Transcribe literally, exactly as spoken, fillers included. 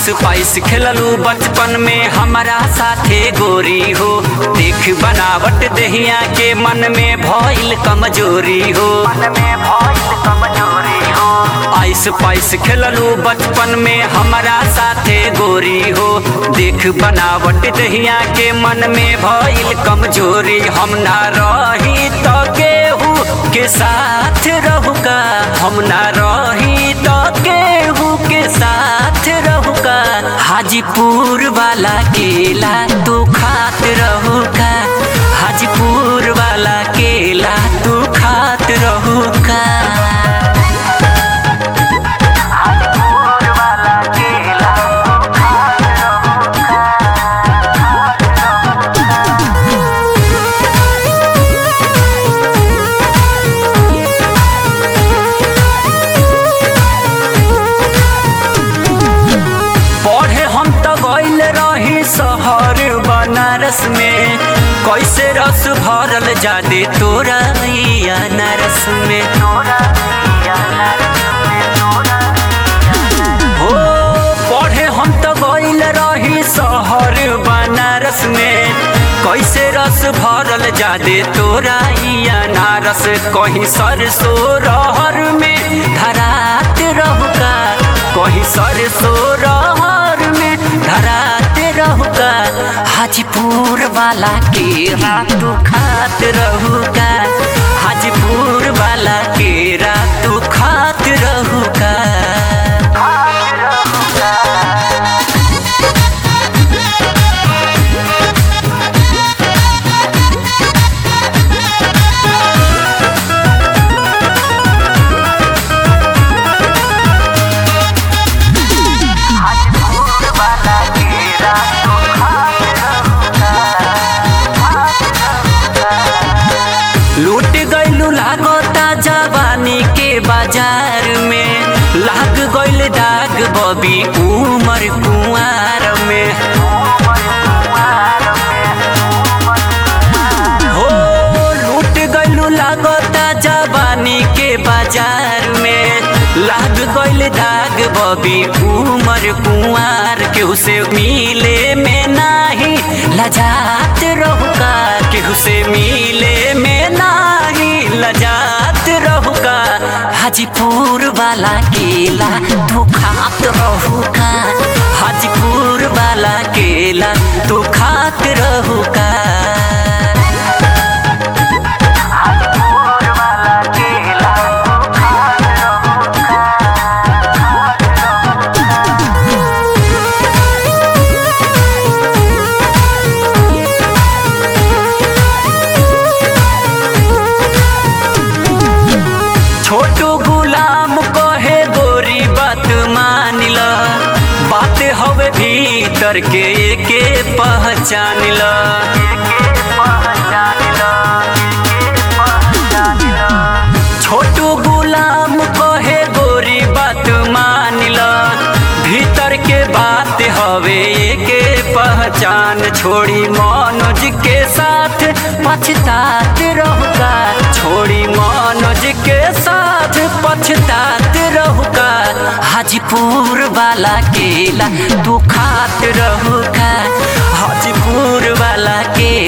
आइस price खेललू बचपन में हमारा साथे गोरी हो। देख बनावट दहिया के मन में भइल कमजोरी हो। आइस पाइस खेललू बचपन में हमारा साथे गोरी हो। देख बनावट दहिया के मन में भइल कमजोरी। हम ना रही तो केहू के साथ रहूका, हम ना रही तो केहू के साथ रहूका। हाजीपुर वाला केला तू खात रहूका, हाजीपुर वाला केला तू खात रहूका। शहर बनारस में कैसे रस भरल जादे तोरा अनारस में हो। पढ़े हम तो गइल रही शहर बनारस में कैसे रस भरल जादे तोरा अनारस। कहीं सरसों रहर में धरात रहूका, कहीं सरसों रहर में धरात रहूका। हाजीपुर वाला केरा तू खात रहूका, हाजीपुर वाला केरा तू खात रहूका। लूट गइलू लागता जवानी के बाजार में, लाग गइल दाग बबी उमर कुंवार में हो। लूट गइलू लागता जवानी के बाजार में, लाग गइल दाग बबी उमर कुंवार। केहू से मिले में नाही लजात रहूका, केहू से मिले में नाही लजात रहूका। हाजीपुर वाला केला तू खात रहूका, हाजीपुर वाला केला तू खात रहूका। छोटू गुलाम कहे गोरी बात मानिला, बात हवे भीतर के एके पहचानिला। छोटू गुलाम कहे गोरी बात मानिला, भीतर के बात हवे एके पहचान। छोड़ी मनोज के साथ पछतात रहूका, छोड़ी मनोज के साथ पछतात रहूका। हाजीपुर वाला केला तू खात रहूका, हाजीपुर वाला केला